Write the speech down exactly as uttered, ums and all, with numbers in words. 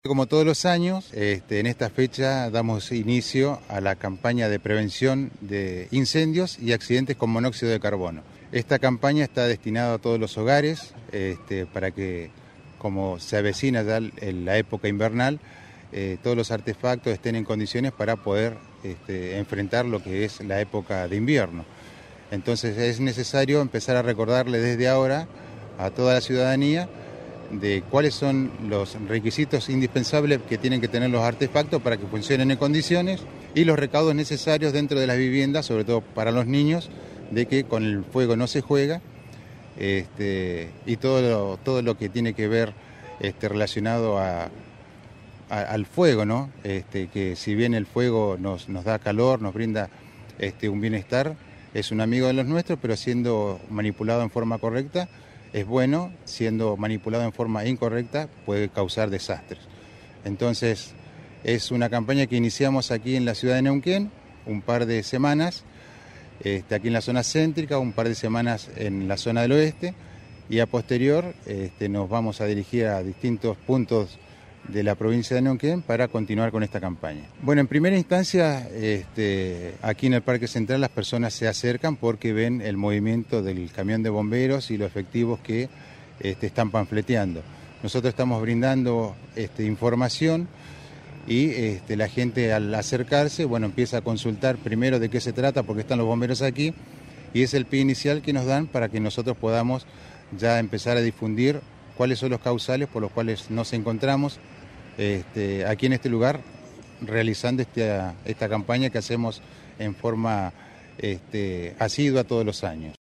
Como todos los años, este, en esta fecha damos inicio a la campaña de prevención de incendios y accidentes con monóxido de carbono. Esta campaña está destinada a todos los hogares este, para que, como se avecina ya en la época invernal, eh, todos los artefactos estén en condiciones para poder este, enfrentar lo que es la época de invierno. Entonces es necesario empezar a recordarle desde ahora a toda la ciudadanía de cuáles son los requisitos indispensables que tienen que tener los artefactos para que funcionen en condiciones y los recaudos necesarios dentro de las viviendas, sobre todo para los niños, de que con el fuego no se juega este, y todo lo, todo lo que tiene que ver este, relacionado a, a, al fuego, ¿no? Este, que si bien el fuego nos, nos da calor, nos brinda este, un bienestar, es un amigo de los nuestros, pero siendo manipulado en forma correcta, es bueno, siendo manipulado en forma incorrecta puede causar desastres. Entonces es una campaña que iniciamos aquí en la ciudad de Neuquén, un par de semanas, este, aquí en la zona céntrica, un par de semanas en la zona del oeste y a posterior este, nos vamos a dirigir a distintos puntos de la provincia de Neuquén para continuar con esta campaña. Bueno, en primera instancia, este, aquí en el Parque Central las personas se acercan porque ven el movimiento del camión de bomberos y los efectivos que este, están panfleteando. Nosotros estamos brindando este, información y este, la gente al acercarse, bueno, empieza a consultar primero de qué se trata porque están los bomberos aquí y es el pie inicial que nos dan para que nosotros podamos ya empezar a difundir cuáles son los causales por los cuales nos encontramos este, aquí en este lugar realizando esta, esta campaña que hacemos en forma este, asidua todos los años.